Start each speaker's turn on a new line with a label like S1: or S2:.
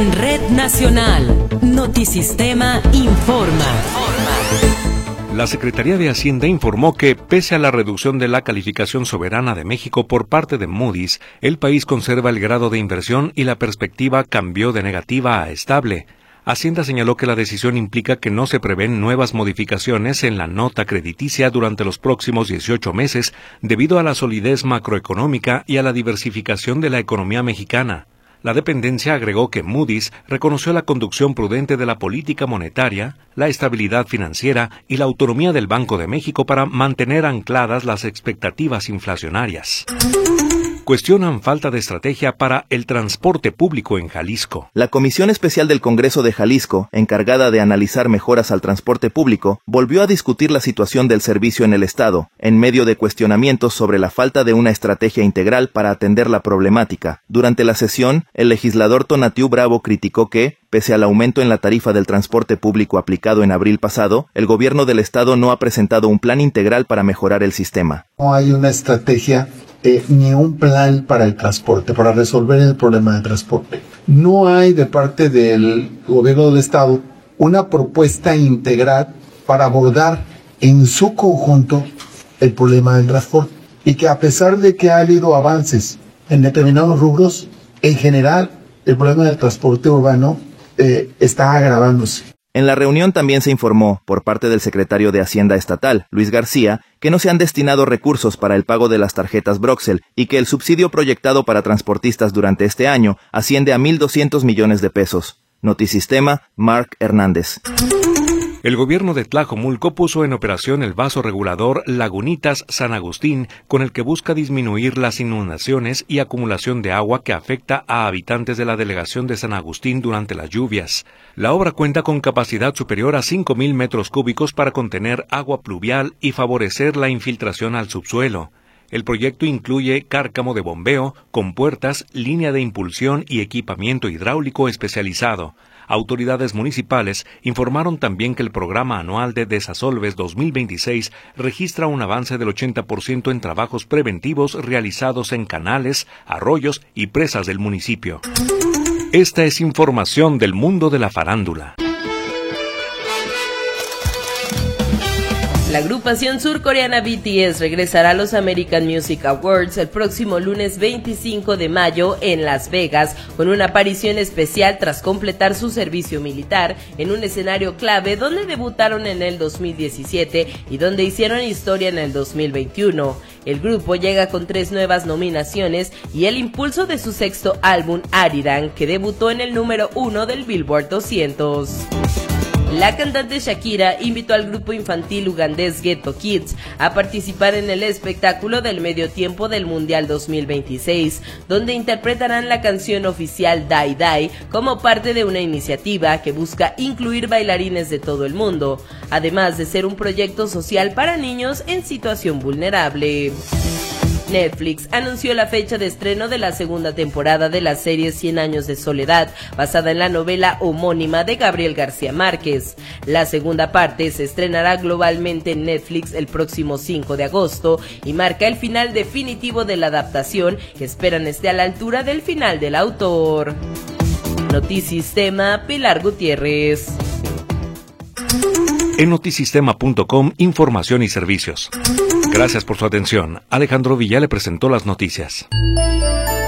S1: En Red Nacional, Notisistema informa.
S2: La Secretaría de Hacienda informó que, pese a la reducción de la calificación soberana de México por parte de Moody's, el país conserva el grado de inversión y la perspectiva cambió de negativa a estable. Hacienda señaló que la decisión implica que no se prevén nuevas modificaciones en la nota crediticia durante los próximos 18 meses debido a la solidez macroeconómica y a la diversificación de la economía mexicana. La dependencia agregó que Moody's reconoció la conducción prudente de la política monetaria, la estabilidad financiera y la autonomía del Banco de México para mantener ancladas las expectativas inflacionarias. Cuestionan falta de estrategia para el transporte público en Jalisco.
S3: La Comisión Especial del Congreso de Jalisco, encargada de analizar mejoras al transporte público, volvió a discutir la situación del servicio en el Estado, en medio de cuestionamientos sobre la falta de una estrategia integral para atender la problemática. Durante la sesión, el legislador Tonatiuh Bravo criticó que, pese al aumento en la tarifa del transporte público aplicado en abril pasado, el gobierno del Estado no ha presentado un plan integral para mejorar el sistema.
S4: No hay una estrategia ni un plan para el transporte, para resolver el problema del transporte. No hay de parte del gobierno del Estado una propuesta integral para abordar en su conjunto el problema del transporte. Y que a pesar de que ha habido avances en determinados rubros, en general el problema del transporte urbano está agravándose.
S3: En la reunión también se informó, por parte del secretario de Hacienda Estatal, Luis García, que no se han destinado recursos para el pago de las tarjetas Broxel y que el subsidio proyectado para transportistas durante este año asciende a 1,200 millones de pesos. Notisistema, Mark Hernández.
S2: El gobierno de Tlajomulco puso en operación el vaso regulador Lagunitas San Agustín, con el que busca disminuir las inundaciones y acumulación de agua que afecta a habitantes de la delegación de San Agustín durante las lluvias. La obra cuenta con capacidad superior a 5,000 metros cúbicos para contener agua pluvial y favorecer la infiltración al subsuelo. El proyecto incluye cárcamo de bombeo, compuertas, línea de impulsión y equipamiento hidráulico especializado. Autoridades municipales informaron también que el programa anual de Desasolves 2026 registra un avance del 80% en trabajos preventivos realizados en canales, arroyos y presas del municipio. Esta es información del mundo de la farándula.
S5: La agrupación surcoreana BTS regresará a los American Music Awards el próximo lunes 25 de mayo en Las Vegas con una aparición especial tras completar su servicio militar en un escenario clave donde debutaron en el 2017 y donde hicieron historia en el 2021. El grupo llega con 3 nuevas nominaciones y el impulso de su sexto álbum Ariran, que debutó en el número 1 del Billboard 200. La cantante Shakira invitó al grupo infantil ugandés Ghetto Kids a participar en el espectáculo del medio tiempo del Mundial 2026, donde interpretarán la canción oficial Die Die como parte de una iniciativa que busca incluir bailarines de todo el mundo, además de ser un proyecto social para niños en situación vulnerable. Netflix anunció la fecha de estreno de la segunda temporada de la serie 100 años de soledad, basada en la novela homónima de Gabriel García Márquez. La segunda parte se estrenará globalmente en Netflix el próximo 5 de agosto y marca el final definitivo de la adaptación, que esperan esté a la altura del final del autor. Notisistema, Pilar Gutiérrez.
S2: En notisistema.com, información y servicios. Gracias por su atención. Alejandro Villa le presentó las noticias.